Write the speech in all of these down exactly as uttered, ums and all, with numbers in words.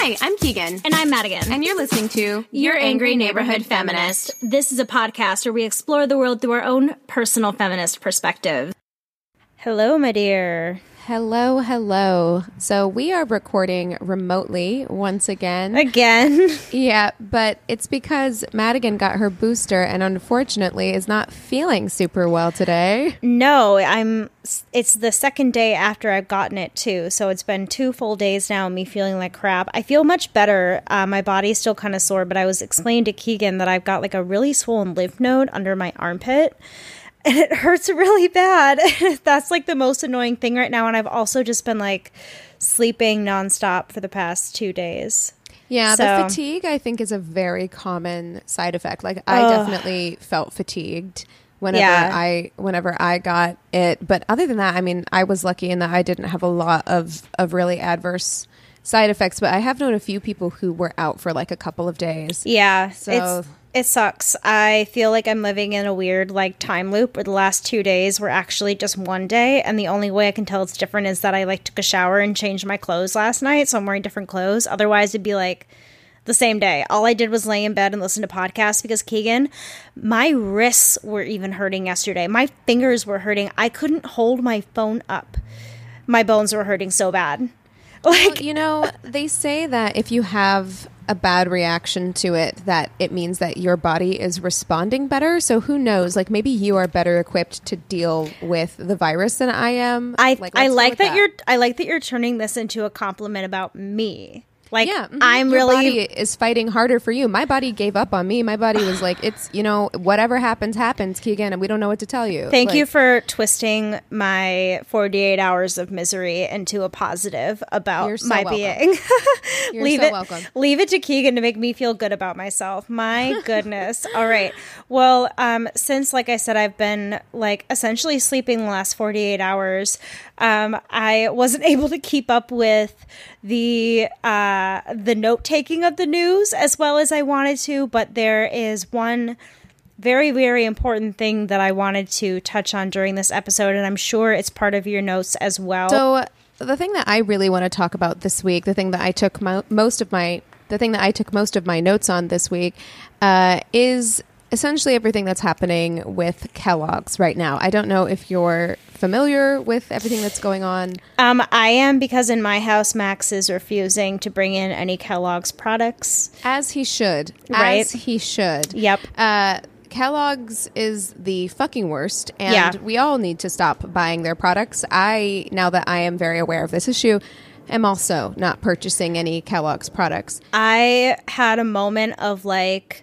Hi, I'm Keegan. And I'm Madigan. And you're listening to Your Angry Neighborhood Feminist. This is a podcast where we explore the world through our own personal feminist perspective. Hello, my dear. Hello, hello. So we are recording remotely once again. Again? Yeah, but it's because Madigan got her booster and unfortunately is not feeling super well today. No, I'm. It's the second day after I've gotten it too, so it's been two full days now of me feeling like crap. I feel much better. Uh, my body's still kind of sore, but I was explaining to Keegan that I've got like a really swollen lymph node under my armpit. And it hurts really bad. That's like the most annoying thing right now. And I've also just been like sleeping nonstop for the past two days. Yeah, so. The fatigue I think is a very common side effect. Like I Ugh. definitely felt fatigued whenever Yeah. I whenever I got it. But other than that, I mean, I was lucky in that I didn't have a lot of, of really adverse side effects. But I have known a few people who were out for like a couple of days. Yeah, So it's, it sucks. I feel like I'm living in a weird like time loop where the last two days were actually just one day. And the only way I can tell it's different is that I like took a shower and changed my clothes last night. So I'm wearing different clothes. Otherwise, it'd be like the same day. All I did was lay in bed and listen to podcasts because Keegan, my wrists were even hurting yesterday. My fingers were hurting. I couldn't hold my phone up. My bones were hurting so bad. Like, well, you know, they say that if you have a bad reaction to it, that it means that your body is responding better. So who knows? Like maybe you are better equipped to deal with the virus than I am. I like, I let's go like with that, you're I like that you're turning this into a compliment about me. Like, yeah, mhm. I'm Your really body is fighting harder for you. My body gave up on me. My body was like, it's, you know, whatever happens, happens, Keegan, and we don't know what to tell you. Thank like, you for twisting my forty-eight hours of misery into a positive about You're so my welcome. being. You're leave so it, welcome. Leave it to Keegan to make me feel good about myself. My goodness. All right. Well, um, since, like I said, I've been like essentially sleeping the last forty-eight hours, um, I wasn't able to keep up with the uh, the note taking of the news as well as I wanted to, but there is one very, very important thing that I wanted to touch on during this episode, and I'm sure it's part of your notes as well. So the thing that I really want to talk about this week, the thing that I took mo- most of my, the thing that I took most of my notes on this week, uh, is essentially everything that's happening with Kellogg's right now. I don't know if you're familiar with everything that's going on. Um, I am, because in my house, Max is refusing to bring in any Kellogg's products. As he should. Right. As he should. Yep. Uh, Kellogg's is the fucking worst, and Yeah. we all need to stop buying their products. I, now that I am very aware of this issue, am also not purchasing any Kellogg's products. I had a moment of like,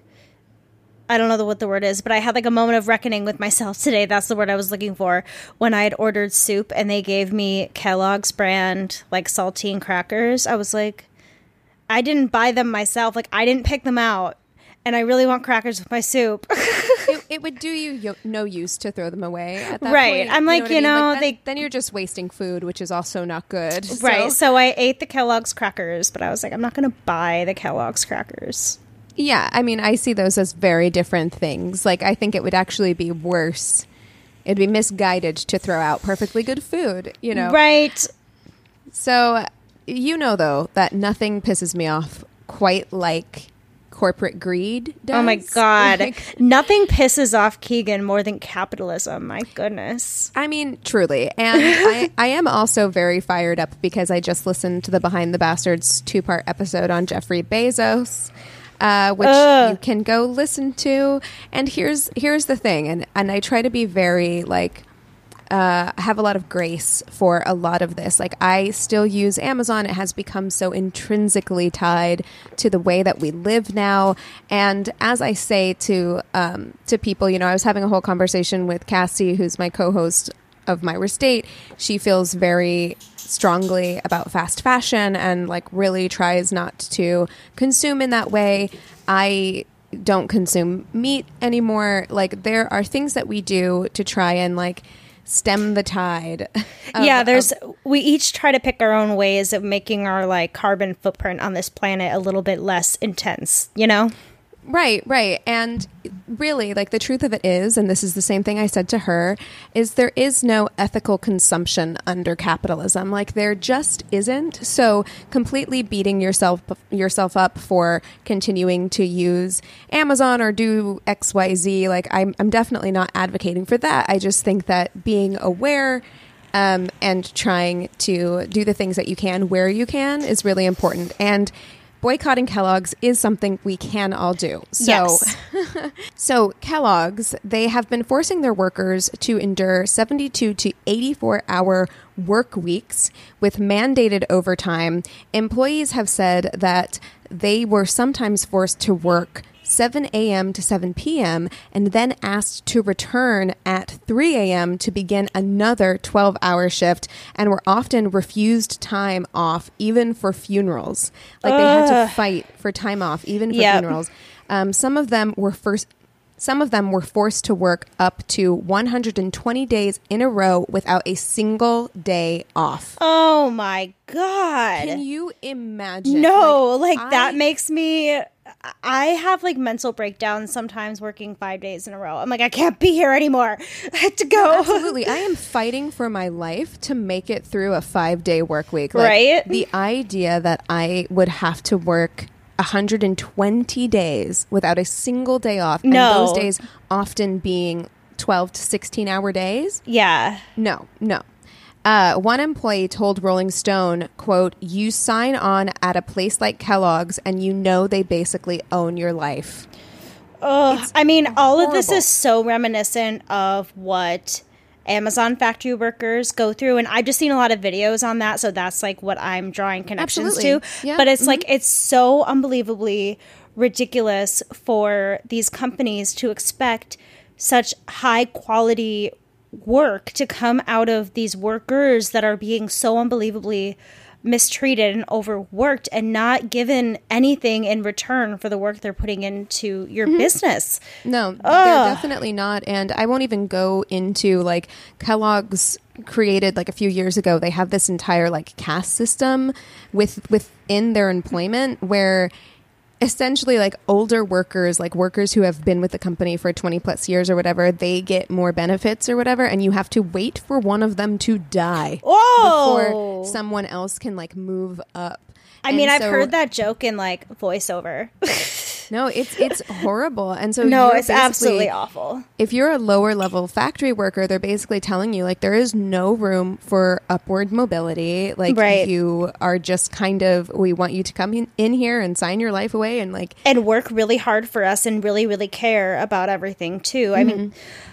I don't know what the word is, but I had like a moment of reckoning with myself today. That's the word I was looking for, when I had ordered soup and they gave me Kellogg's brand like saltine crackers. I was like, I didn't buy them myself. Like, I didn't pick them out. And I really want crackers with my soup. it, it would do you yo- no use to throw them away at that Right. point. I'm like, what I you mean? know, then, they- then you're just wasting food, which is also not good. Right. So, So I ate the Kellogg's crackers, but I was like, I'm not going to buy the Kellogg's crackers. yeah, I mean, I see those as very different things. Like, I think it would actually be worse. It'd be misguided to throw out perfectly good food, you know? Right. So, you know, though, that nothing pisses me off quite like corporate greed does. Oh my God. Like, Nothing pisses off Keegan more than capitalism. My goodness. I mean, truly. And I, I am also very fired up because I just listened to the Behind the Bastards two-part episode on Jeffrey Bezos, uh, which Ugh. you can go listen to. And here's here's the thing, and, and I try to be very, like, uh, have a lot of grace for a lot of this. Like, I still use Amazon. It has become so intrinsically tied to the way that we live now. And as I say to um, to people, you know, I was having a whole conversation with Cassie, who's my co-host of My Restate. She feels very strongly about fast fashion and like really tries not to consume in that way. I don't consume meat anymore. Like, there are things that we do to try and like stem the tide. Of, yeah, there's of, we each try to pick our own ways of making our like carbon footprint on this planet a little bit less intense, you know? Right, right. And really, like, the truth of it is, and this is the same thing I said to her, is there is no ethical consumption under capitalism. Like, there just isn't. So completely beating yourself yourself up for continuing to use Amazon or do X Y Z, like, I'm, I'm definitely not advocating for that. I just think that being aware um, and trying to do the things that you can where you can is really important. And boycotting Kellogg's is something we can all do. So, yes. So Kellogg's, they have been forcing their workers to endure seventy-two to eighty-four hour work weeks with mandated overtime. Employees have said that they were sometimes forced to work seven a.m. to seven p.m. and then asked to return at three a.m. to begin another twelve hour shift, and were often refused time off even for funerals. Like they had to fight for time off even for Yep. funerals. Um, some of them were first Some of them were forced to work up to one hundred twenty days in a row without a single day off. Oh my God. Can you imagine? No, like, I- that makes me... I have, like, mental breakdowns sometimes working five days in a row. I'm like, I can't be here anymore. I have to go. Absolutely. I am fighting for my life to make it through a five day work week. Like, Right? The idea that I would have to work one hundred twenty days without a single day off. No. And those days often being twelve to sixteen hour days. Yeah. No, no. Uh, one employee told Rolling Stone, quote, "You sign on at a place like Kellogg's and you know they basically own your life." Ugh. I mean, all of this horrible. is so reminiscent of what Amazon factory workers go through, and I've just seen a lot of videos on that, so that's like what I'm drawing connections Absolutely. to. Yeah. But it's Mhm. like, it's so unbelievably ridiculous for these companies to expect such high quality work to come out of these workers that are being so unbelievably mistreated and overworked and not given anything in return for the work they're putting into your business. No, they're Ugh. definitely not. And I won't even go into, like, Kellogg's created, like, a few years ago, they have this entire, like, caste system with within their employment where essentially, like, older workers, like workers who have been with the company for twenty plus years or whatever, they get more benefits or whatever, and you have to wait for one of them to die Whoa! before someone else can, like, move up. I mean, And I've so- heard that joke in, like, voiceover. No, it's it's horrible. And so No, you're it's basically- absolutely awful. If you're a lower level factory worker, they're basically telling you, like, there is no room for upward mobility. Like, Right. you are just kind of, we want you to come in, in here and sign your life away and, like, And work really hard for us and really, really care about everything, too. I mean,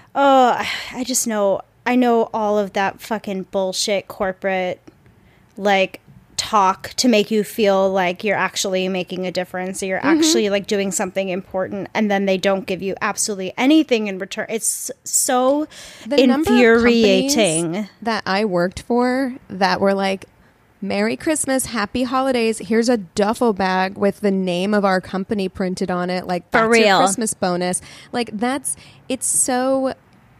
oh, I just know, I know all of that fucking bullshit corporate, like, talk to make you feel like you're actually making a difference, or you're actually, like, doing something important, and then they don't give you absolutely anything in return. It's so the number of infuriating. companies that I worked for that were like, "Merry Christmas, Happy Holidays. Here's a duffel bag with the name of our company printed on it. Like, For that's your real. Christmas bonus." Like, that's, it's so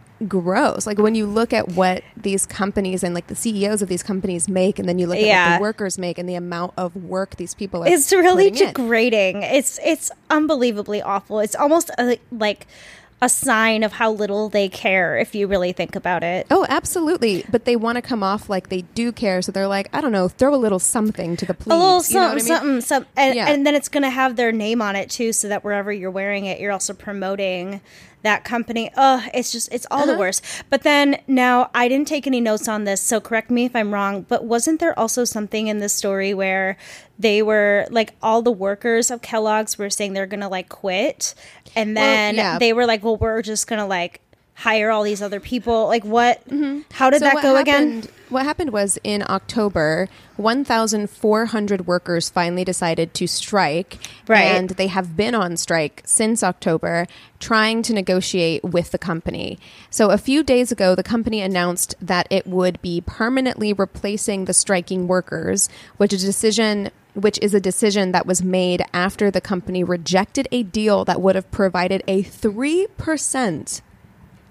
gross. Like, when you look at what these companies and, like, the C E Os of these companies make, and then you look at Yeah. what the workers make and the amount of work these people are It's really putting in. degrading. It's it's unbelievably awful. It's almost a, like a sign of how little they care if you really think about it. Oh, absolutely. But they want to come off like they do care. So they're like, I don't know, throw a little something to the plebes. A little you know what something, I mean? something, some, and, Yeah. and then it's going to have their name on it too, so that wherever you're wearing it, you're also promoting that company. Ugh, it's just, it's all Uh-huh. the worst. But then now, I didn't take any notes on this, so correct me if I'm wrong, but wasn't there also something in this story where they were, like, all the workers of Kellogg's were saying they're going to, like, quit, and Well, then yeah. they were like, well, we're just going to, like, hire all these other people. Like, what? How did So that what go again? happened- What happened was in October, one thousand four hundred workers finally decided to strike. Right. And they have been on strike since October, trying to negotiate with the company. So a few days ago, the company announced that it would be permanently replacing the striking workers, which is a decision which is a decision that was made after the company rejected a deal that would have provided a three percent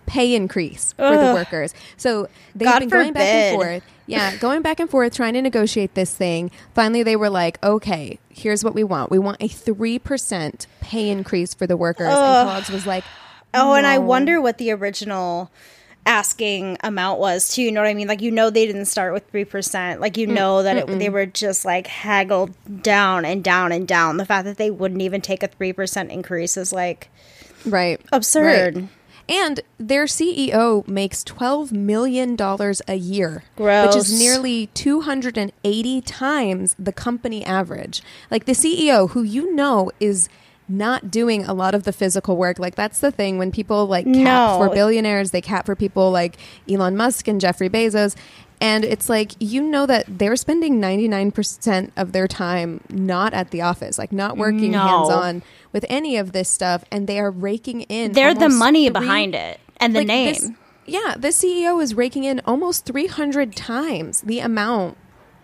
pay increase for the workers. So they've God been going forbid. back and forth. Yeah, going back and forth, trying to negotiate this thing. Finally, they were like, okay, here's what we want. We want a three percent pay increase for the workers. Ugh. And Kellogg's was like, Oh, no. and I wonder what the original asking amount was too. You know what I mean? Like, you know, they didn't start with three percent. Like, you know that it, they were just like haggled down and down and down. The fact that they wouldn't even take a three percent increase is like Right. absurd. Right. And their C E O makes twelve million dollars a year, Gross. which is nearly two hundred eighty times the company average. Like the C E O, who you know is not doing a lot of the physical work. Like that's the thing when people like cap No. for billionaires, they cap for people like Elon Musk and Jeffrey Bezos. And it's like, you know that they're spending ninety-nine percent of their time not at the office, like not working No. hands-on with any of this stuff. And they are raking in. They're the almost money three- behind it and the like, name. this- yeah, the C E O is raking in almost three hundred times the amount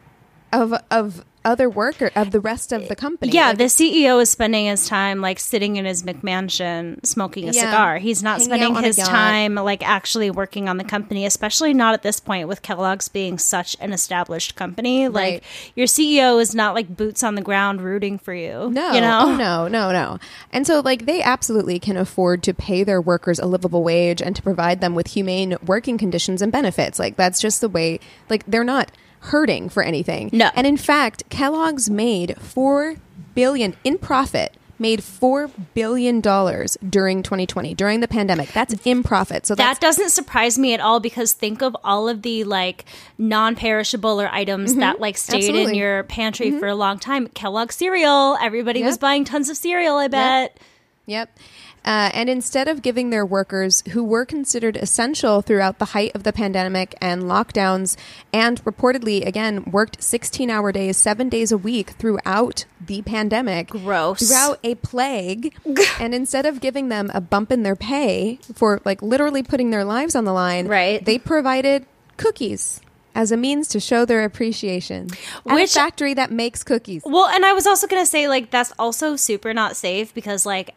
of of other worker of the rest of the company. Yeah, Like, the C E O is spending his time like sitting in his McMansion smoking a Yeah. cigar. He's not Hanging spending out on a his yacht. time like actually working on the company, especially not at this point with Kellogg's being such an established company. Like Right. your C E O is not like boots on the ground rooting for you. No, you know? oh, no, no, no. And so, like, they absolutely can afford to pay their workers a livable wage and to provide them with humane working conditions and benefits. Like, that's just the way, like, they're not hurting for anything. No. And in fact, Kellogg's made four billion in profit, made four billion dollars during twenty twenty, during the pandemic. That's in profit. So that's That doesn't surprise me at all because think of all of the like non-perishable or items that like stayed in Absolutely. your pantry for a long time. Kellogg cereal, everybody was Yep. buying tons of cereal, I bet. Yep. Uh, and instead of giving their workers, who were considered essential throughout the height of the pandemic and lockdowns, and reportedly, again, worked sixteen-hour days, seven days a week throughout the pandemic, Gross. throughout a plague, and instead of giving them a bump in their pay for, like, literally putting their lives on the line, Right. they provided cookies as a means to show their appreciation at Which- a factory that makes cookies. Well, and I was also going to say, like, that's also super not safe because, like,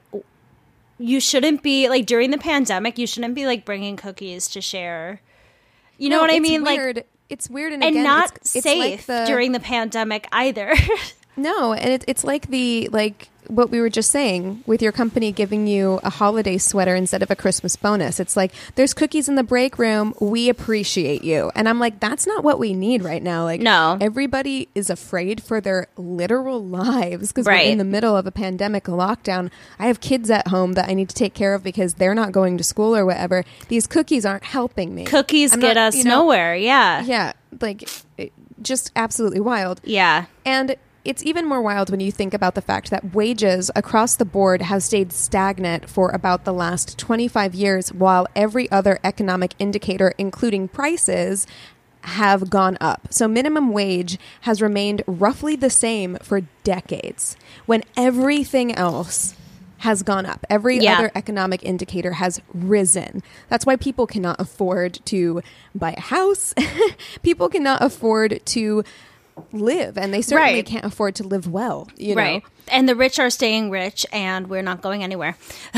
you shouldn't be, like, during the pandemic, you shouldn't be, like, bringing cookies to share. You know No, what I it's mean? Weird. Like, it's weird and, and again, not it's, it's safe like the, during the pandemic either. No, and it, it's like the like what we were just saying with your company giving you a holiday sweater instead of a Christmas bonus. It's like there's cookies in the break room. We appreciate you, and I'm like, that's not what we need right now. Like, No. everybody is afraid for their literal lives because Right. we're in the middle of a pandemic, a lockdown. I have kids at home that I need to take care of because they're not going to school or whatever. These cookies aren't helping me. Cookies I'm get not- us you know, nowhere. Yeah. Yeah, like it, just absolutely wild. Yeah. And it's even more wild when you think about the fact that wages across the board have stayed stagnant for about the last twenty-five years, while every other economic indicator, including prices, have gone up. So minimum wage has remained roughly the same for decades, when everything else has gone up. Every Yeah. other economic indicator has risen. That's why people cannot afford to buy a house. People cannot afford to live, and they certainly Right. can't afford to live well, you know? Right. And the rich are staying rich, and we're not going anywhere.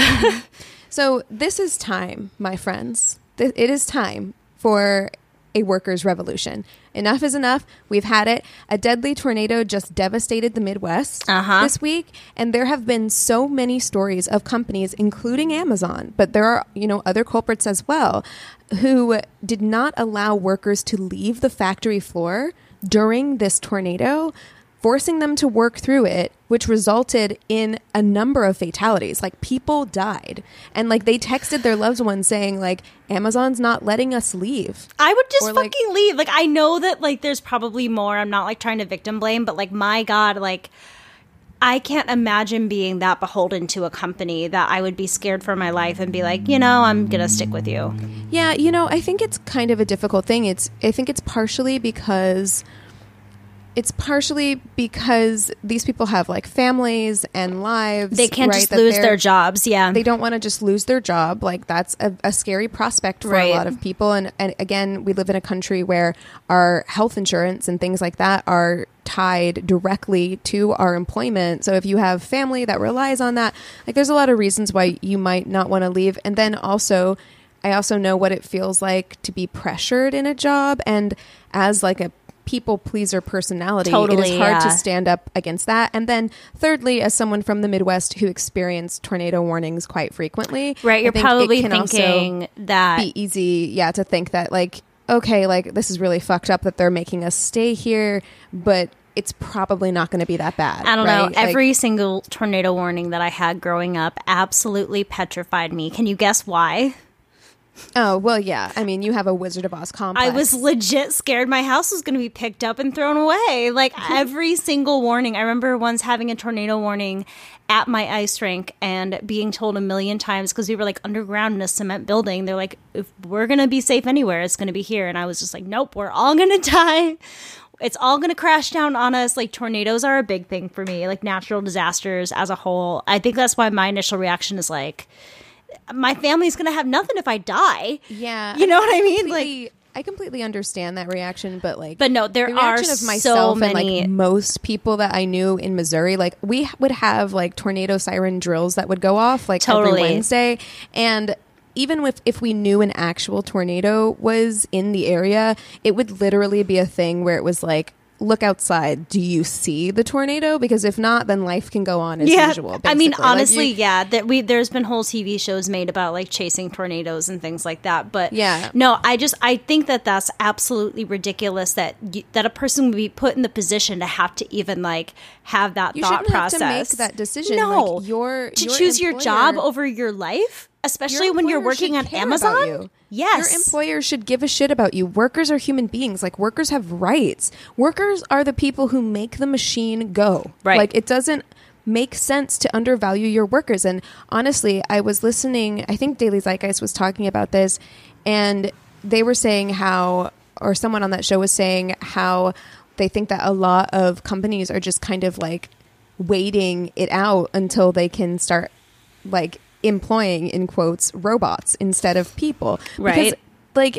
So this is time, my friends. Th- It is time for a workers' revolution. Enough is enough. We've had it. A deadly tornado just devastated the Midwest Uh-huh. this week, and there have been so many stories of companies, including Amazon, but there are, you know, other culprits as well, who did not allow workers to leave the factory floor during this tornado, forcing them to work through it, which resulted in a number of fatalities. Like, people died. And, like, they texted their loved ones saying, like, Amazon's not letting us leave. I would just Or, like- fucking leave. Like, I know that, like, there's probably more. I'm not, like, trying to victim blame, but, like, my God, like, I can't imagine being that beholden to a company that I would be scared for my life and be like, you know, I'm going to stick with you. Yeah, you know, I think it's kind of a difficult thing. It's I think it's partially because it's partially because these people have like families and lives. They can't right, just that lose they're- their jobs. Yeah. They don't want to just lose their job. Like, that's a, a scary prospect for Right. a lot of people. And, and again, we live in a country where our health insurance and things like that are tied directly to our employment. So if you have family that relies on that, like, there's a lot of reasons why you might not want to leave. And then also, I also know what it feels like to be pressured in a job. And as like a people pleaser personality, Totally, it is hard yeah. to stand up against that. And then thirdly, as someone from the Midwest who experienced tornado warnings quite frequently, Right, I you're think it probably can also thinking that be easy, yeah, to think that like, okay, like this is really fucked up that they're making us stay here, but it's probably not going to be that bad. I don't right? know. Like, Every single tornado warning that I had growing up absolutely petrified me. Can you guess why? oh, well, yeah. I mean, you have a Wizard of Oz complex. I was legit scared my house was going to be picked up and thrown away. Like every single warning. I remember once having a tornado warning at my ice rink and being told a million times, because we were like underground in a cement building. They're like, if we're going to be safe anywhere, it's going to be here. And I was just like, nope, we're all going to die. It's all going to crash down on us. Like tornadoes are a big thing for me, like natural disasters as a whole. I think that's why my initial reaction is like, my family's going to have nothing if I die. Yeah. You know what I mean? Like, Completely- I completely understand that reaction, but like, But no, there the are reaction of so myself and many- like most people that I knew in Missouri, like we would have like tornado siren drills that would go off like Totally. every Wednesday, and even with if we knew an actual tornado was in the area, it would literally be a thing where it was like, look outside, do you see the tornado? Because if not, then life can go on as yeah, usual. I mean, basically. Like, honestly, you- yeah. That we there's been whole T V shows made about like chasing tornadoes and things like that. But Yeah. no, I just I think that that's absolutely ridiculous that you, that a person would be put in the position to have to even like have that you thought shouldn't process. have to make that decision. No, like, your to your choose your employer- job over your life, especially Your when you're employer working should at care Amazon. about you. Yes, Your employer should give a shit about you. Workers are human beings. Like, workers have rights. Workers are the people who make the machine go. Right. Like, it doesn't make sense to undervalue your workers. And honestly, I was listening, I think Daily Zeitgeist was talking about this, and they were saying how, or someone on that show was saying how they think that a lot of companies are just kind of like waiting it out until they can start like employing, in quotes, robots instead of people. Right. Because, like,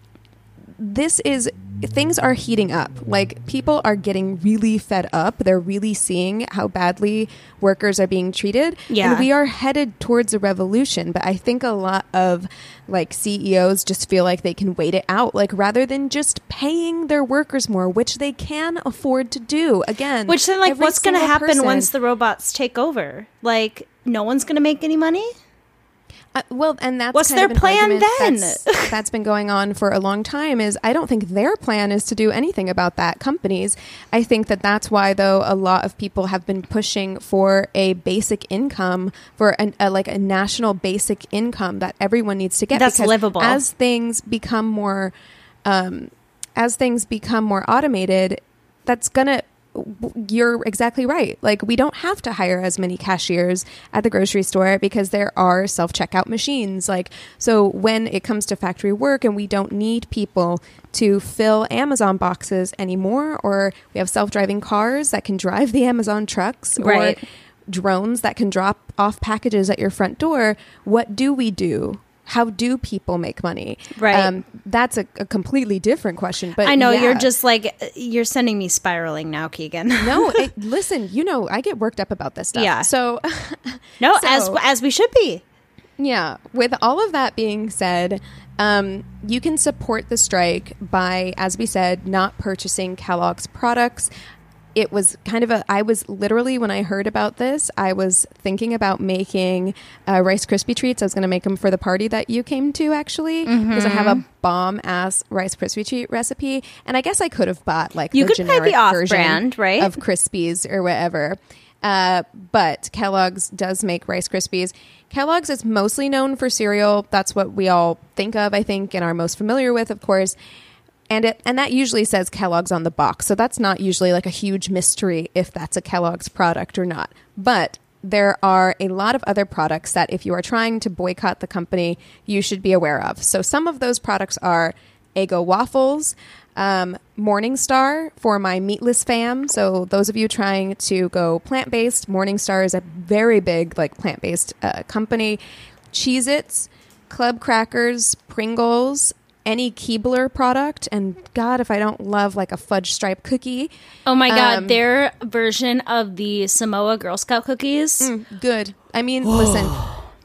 this is, things are heating up. Like, people are getting really fed up. They're really seeing how badly workers are being treated. Yeah. And we are headed towards a revolution. But I think a lot of, like, C E Os just feel like they can wait it out. Like, rather than just paying their workers more, which they can afford to do. Again, which then like every what's going to single happen person- once the robots take over? Like, no one's going to make any money. Uh, well, and that's What's kind their of an plan argument then? That's, that's been going on for a long time. Is I don't think their plan is to do anything about that. Companies, I think that that's why, though, a lot of people have been pushing for a basic income, for an, a, like a national basic income that everyone needs to get. That's because livable. As things become more, um, as things become more automated, that's gonna. You're exactly right. Like, we don't have to hire as many cashiers at the grocery store because there are self-checkout machines. Like, so when it comes to factory work and we don't need people to fill Amazon boxes anymore, or we have self-driving cars that can drive the Amazon trucks, Right. or drones that can drop off packages at your front door, what do we do? How do people make money? Right. Um, that's a, a completely different question. But I know yeah. you're just like, you're sending me spiraling now, Keegan. No, it, listen, you know, I get worked up about this stuff. Yeah. So, No, So- as as we should be. yeah, with all of that being said, um, you can support the strike by, as we said, not purchasing Kellogg's products. It was kind of a, I was literally, when I heard about this, I was thinking about making uh, Rice Krispie treats. I was going to make them for the party that you came to, actually, because I have a bomb ass Rice Krispie treat recipe. And I guess I could have bought like You the could buy generic the version off-brand, right? of Krispies or whatever. Uh, but Kellogg's does make Rice Krispies. Kellogg's is mostly known for cereal. That's what we all think of, I think, and are most familiar with, of course. And it and that usually says Kellogg's on the box. So that's not usually like a huge mystery if that's a Kellogg's product or not. But there are a lot of other products that if you are trying to boycott the company, you should be aware of. So some of those products are Eggo waffles, um, Morningstar for my meatless fam. So those of you trying to go plant-based, Morningstar is a very big like plant-based uh, company. Cheez-Its, Club Crackers, Pringles, any Keebler product, and God, if I don't love like a fudge stripe cookie. Oh my God, Um, their version of the Samoa Girl Scout cookies. Mm, good. I mean, listen,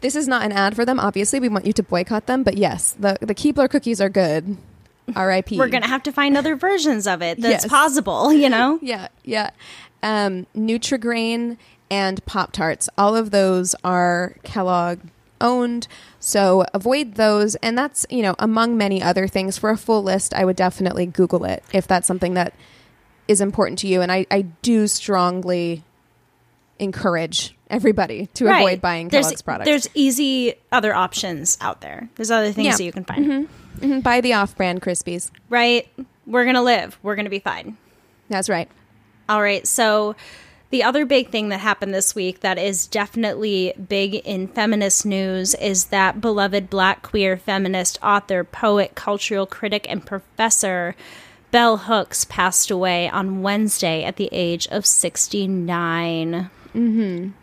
This is not an ad for them. Obviously, we want you to boycott them. But yes, the, the Keebler cookies are good. R I P We're going to have to find other versions of it that's Yes. possible, you know? Yeah, yeah. Um, Nutri-Grain and Pop-Tarts. All of those are Kellogg owned. So avoid those. And that's, you know, among many other things. For a full list, I would definitely Google it if that's something that is important to you. And I, I do strongly encourage everybody to Right. avoid buying There's- Kellogg's products. There's easy other options out there. There's other things Yeah. that you can find. Mm-hmm. Mm-hmm. Buy the off-brand Krispies. Right? We're going to live. We're going to be fine. That's right. All right. So the other big thing that happened this week that is definitely big in feminist news is that beloved Black queer feminist author, poet, cultural critic, and professor Bell Hooks passed away on Wednesday at the age of sixty-nine. Mm-hmm.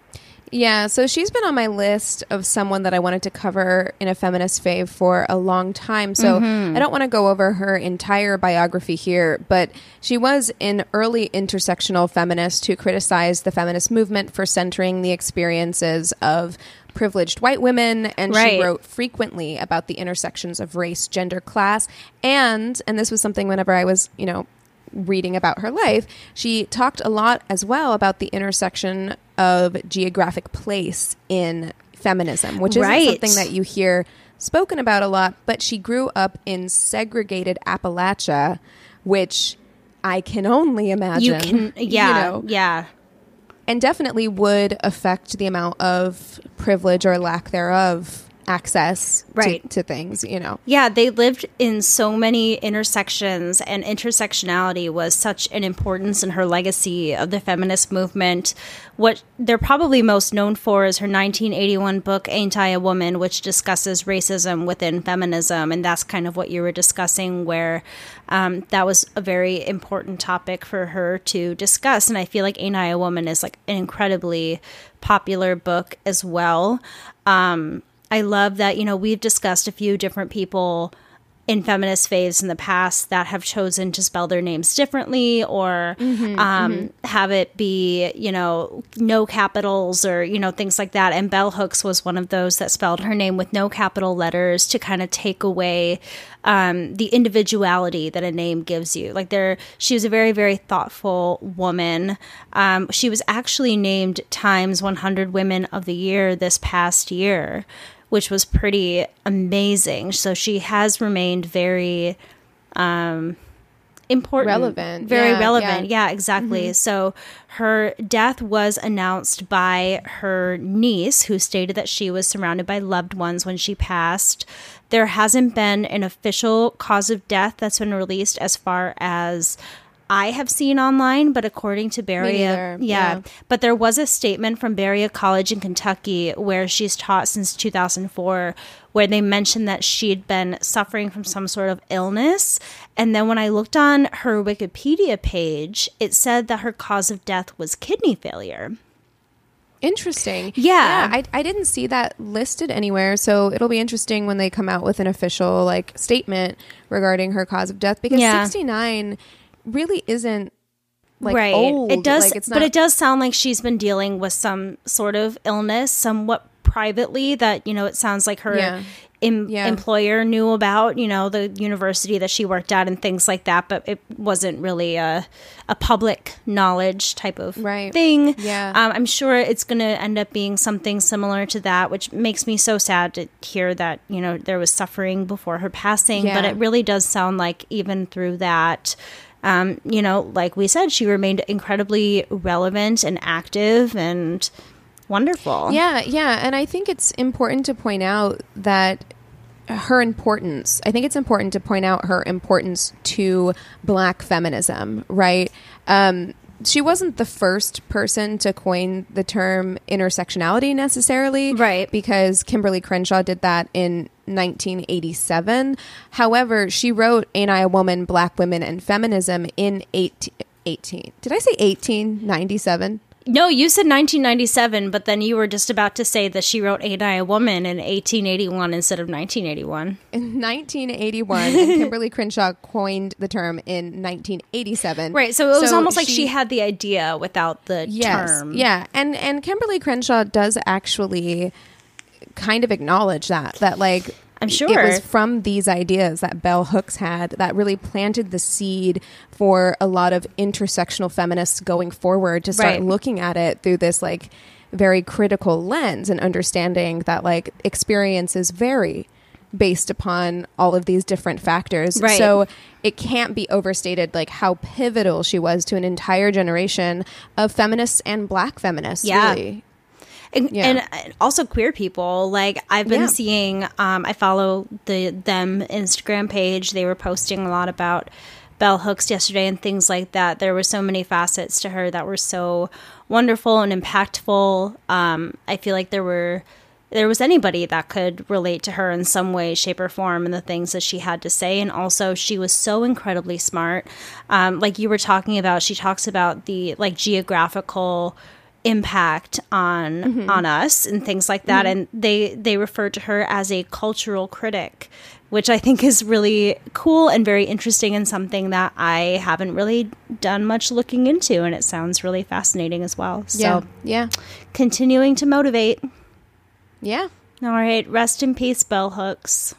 Yeah, so she's been on my list of someone that I wanted to cover in a feminist fave for a long time. So Mm-hmm. I don't want to go over her entire biography here, but she was an early intersectional feminist who criticized the feminist movement for centering the experiences of privileged white women, and Right. she wrote frequently about the intersections of race, gender, class, and and this was something whenever I was, you know, reading about her life, she talked a lot as well about the intersection of geographic place in feminism, which isn't Right. something that you hear spoken about a lot, but she grew up in segregated Appalachia, which I can only imagine. You can, yeah, you know, yeah. and definitely would affect the amount of privilege or lack thereof access Right. to, to things, you know. Yeah, they lived in so many intersections, and intersectionality was such an importance in her legacy of the feminist movement. What they're probably most known for is her nineteen eighty-one book, Ain't I a Woman, which discusses racism within feminism, and that's kind of what you were discussing, where um, that was a very important topic for her to discuss. And I feel like Ain't I a Woman is like an incredibly popular book as well. Um, I love that, you know, we've discussed a few different people in feminist faves in the past that have chosen to spell their names differently, or Mm-hmm, um, mm-hmm. have it be, you know, no capitals, or, you know, things like that. And Bell Hooks was one of those that spelled her name with no capital letters to kind of take away um, the individuality that a name gives you. Like there, she was a very, very thoughtful woman. Um, she was actually named Times one hundred Women of the Year this past year, which was pretty amazing. So she has remained very um, important. Relevant. Very Yeah, relevant. yeah. Yeah, exactly. So her death was announced by her niece, who stated that she was surrounded by loved ones when she passed. There hasn't been an official cause of death that's been released as far as I have seen online, but according to Berea, neither. yeah, Yeah. but there was a statement from Berea College in Kentucky, where she's taught since two thousand four, where they mentioned that she'd been suffering from some sort of illness. And then when I looked on her Wikipedia page, it said that her cause of death was kidney failure. Interesting. Yeah. I, I didn't see that listed anywhere, so it'll be interesting when they come out with an official like statement regarding her cause of death, because Yeah. sixty-nine really isn't like right. old. It does, like, it's but not, it does sound like she's been dealing with some sort of illness, somewhat privately. That, you know, it sounds like her Yeah. em- Yeah. employer knew about, you know, the university that she worked at and things like that, but it wasn't really a a public knowledge type of Right. thing. Yeah. um, I'm sure it's going to end up being something similar to that, which makes me so sad to hear that, you know, there was suffering before her passing. Yeah. But it really does sound like even through that. Um, you know, like we said, she remained incredibly relevant and active and wonderful. Yeah, yeah. And I think it's important to point out that her importance, I think it's important to point out her importance to Black feminism, right? Um, she wasn't the first person to coin the term intersectionality necessarily. Right. Because Kimberly Crenshaw did that in nineteen eighty-seven. However, she wrote Ain't I a Woman, Black Women and Feminism in eighteen, eighteen. Did I say eighteen ninety-seven? No, you said nineteen ninety-seven, but then you were just about to say that she wrote Ain't I a Woman in eighteen eighty-one instead of nineteen eighty-one. In nineteen eighty-one, and Kimberly Crenshaw coined the term in nineteen eighty-seven. Right, so it was So almost like she- she had the idea without the Yes, term. yeah, and and Kimberly Crenshaw does actually kind of acknowledge that, that like, I'm sure it was from these ideas that Bell Hooks had that really planted the seed for a lot of intersectional feminists going forward to start right. looking at it through this like very critical lens and understanding that like experiences vary based upon all of these different factors. Right. So it can't be overstated like how pivotal she was to an entire generation of feminists and Black feminists. Yeah. Really. And, Yeah. and also queer people. Like I've been Yeah. seeing, um, I follow the them Instagram page. They were posting a lot about Bell Hooks yesterday and things like that. There were so many facets to her that were so wonderful and impactful. Um, I feel like there were there was anybody that could relate to her in some way, shape, or form, and the things that she had to say. And also, she was so incredibly smart. Um, like you were talking about, she talks about the like geographical impact on mm-hmm. on us and things like that. Mm-hmm. And they they refer to her as a cultural critic, which I think is really cool and very interesting and something that I haven't really done much looking into. And it sounds really fascinating as well. So yeah, yeah. continuing to motivate. Yeah. All right. Rest in peace, Bell Hooks.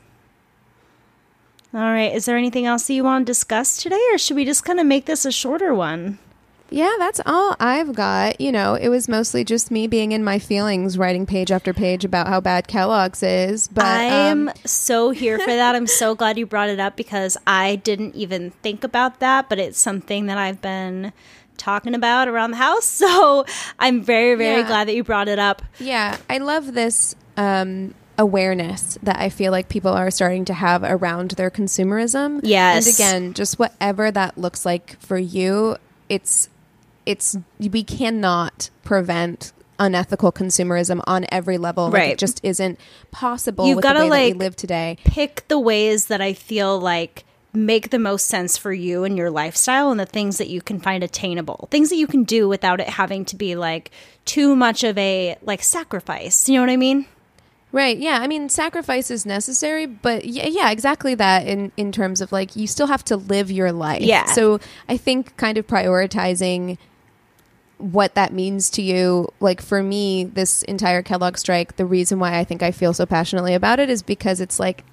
All right. Is there anything else that you want to discuss today, or should we just kind of make this a shorter one? Yeah, that's all I've got. You know, it was mostly just me being in my feelings, writing page after page about how bad Kellogg's is. But I'm um, so here for that. I'm so glad you brought it up because I didn't even think about that, but it's something that I've been talking about around the house. So I'm very, very yeah. glad that you brought it up. Yeah, I love this um, awareness that I feel like people are starting to have around their consumerism. Yes. And again, just whatever that looks like for you, it's it's we cannot prevent unethical consumerism on every level. Like, right. It just isn't possible You've with gotta, the way like, that we live today. Pick the ways that I feel like make the most sense for you and your lifestyle, and the things that you can find attainable, things that you can do without it having to be like too much of a like sacrifice. You know what I mean? Right. Yeah. I mean, sacrifice is necessary, but yeah, yeah, exactly that in, in terms of like, you still have to live your life. Yeah. So I think kind of prioritizing what that means to you, like for me, this entire Kellogg strike, the reason why I think I feel so passionately about it is because it's like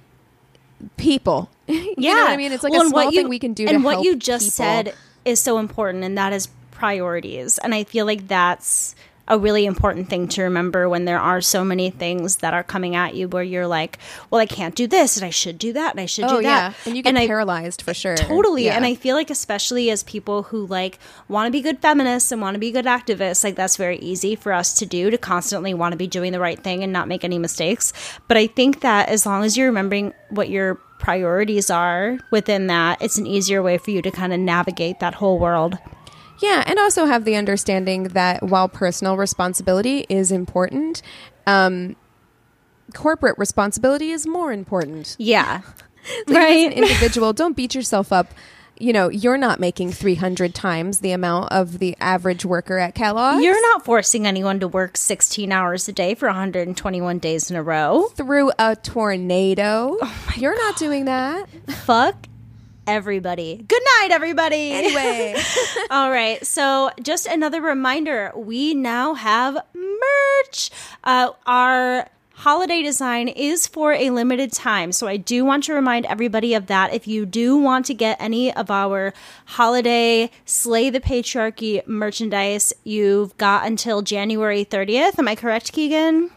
people. you Yeah. know what I mean? It's like Well, a and what small you- thing we can do and to what help you just people. said is so important, and that is priorities. And I feel like that's a really important thing to remember when there are so many things that are coming at you where you're like, well, I can't do this and I should do that and I should Oh do yeah, that. and you get and I, paralyzed for sure. Totally. Yeah. And I feel like especially as people who like want to be good feminists and want to be good activists, like that's very easy for us to do, to constantly want to be doing the right thing and not make any mistakes. But I think that as long as you're remembering what your priorities are within that, it's an easier way for you to kind of navigate that whole world. Yeah, and also have the understanding that while personal responsibility is important, um, corporate responsibility is more important. Yeah. Like, right. as an individual, don't beat yourself up. You know, you're not making three hundred times the amount of the average worker at Kellogg's. You're not forcing anyone to work sixteen hours a day for one hundred twenty-one days in a row. Through a tornado. Oh my you're God. not doing that. Fuck everybody. Good night, everybody. Anyway. All right. So just another reminder, we now have merch. Uh, our holiday design is for a limited time. So I do want to remind everybody of that. If you do want to get any of our holiday Slay the Patriarchy merchandise, you've got until January thirtieth. Am I correct, Keegan?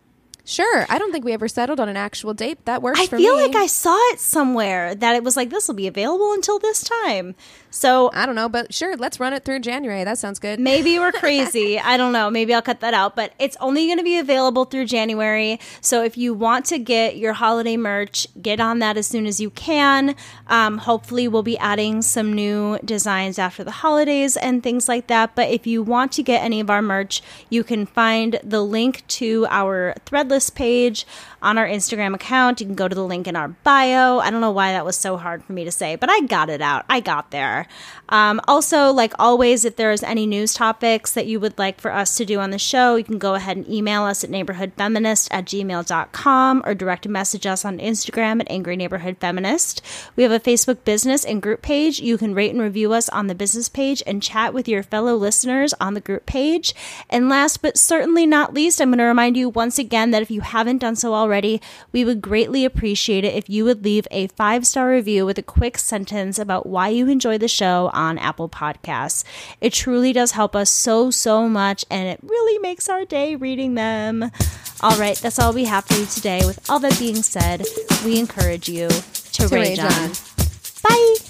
Sure. I don't think we ever settled on an actual date. That works I for feel me. like I saw it somewhere that it was like, this will be available until this time. So I don't know, but sure, let's run it through January. That sounds good. maybe we're crazy. I don't know. Maybe I'll cut that out. But it's only going to be available through January. So if you want to get your holiday merch, get on that as soon as you can. Um, hopefully, we'll be adding some new designs after the holidays and things like that. But if you want to get any of our merch, you can find the link to our Threadless page on our Instagram account. You can go to the link in our bio. I don't know why that was so hard for me to say, but I got it out. I got there. Um, also, like always, if there's any news topics that you would like for us to do on the show, you can go ahead and email us at neighborhoodfeminist at gmail dot com or direct message us on Instagram at Angry Neighborhood Feminist. We have a Facebook business and group page. You can rate and review us on the business page and chat with your fellow listeners on the group page. And last but certainly not least, I'm going to remind you once again that if you haven't done so already, we would greatly appreciate it if you would leave a five-star review with a quick sentence about why you enjoy the show on Apple Podcasts. It truly does help us so, so much, and it really makes our day reading them. All right, that's all we have for you today. With all that being said, we encourage you to, to rage, rage on. on. Bye!